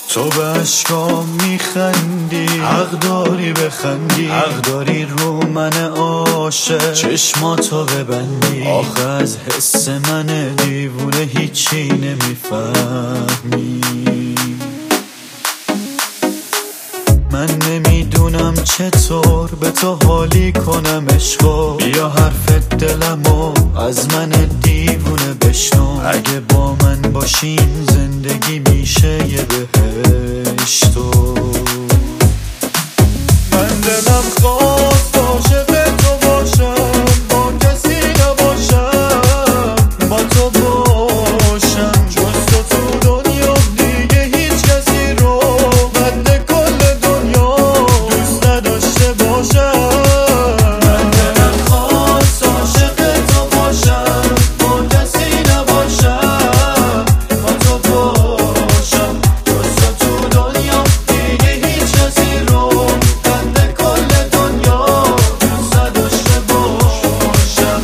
تو به عشقام میخندی، حق داری بخندی، حق داری رو من عاشق چشماتو ببندی. آخه از حس من دیوونه هیچی نمیفهمی. من نمیدونم چطور به تو حالی کنم عشقا. بیا حرف دلمو از من دیوونه بشنو. اگه با من باشین زندگی میشه یه بهشتو. من دلم خواست عاشق تو باشم، با کسی نباشم، با تو باشم. جز تو دنیا دیگه هیچ کسی رو قد کل دنیا دوست نداشته باشم. من دلم خواست عاشق تو باشم، با کسی نباشم، با تو باشم. جز تو دنیا دیگه هیچ کسی رو قد کل دنیا دوست نداشته باشم.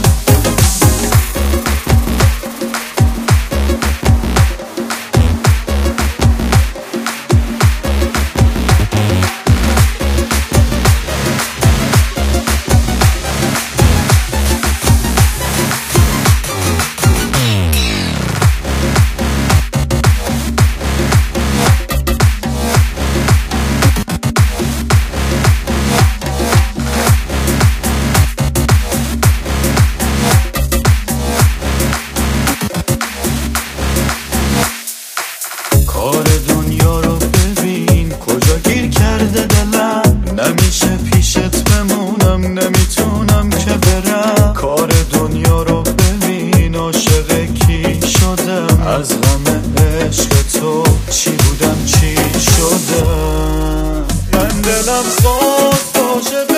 کار دنیا رو ببین کجا گیر کرده دلم. نمیشه پیشت بمونم، نمیتونم که برم. کار دنیا رو ببین عاشق کی شدم. از غم عشق تو چی بودم چی شدم. من دلم خواست عاشق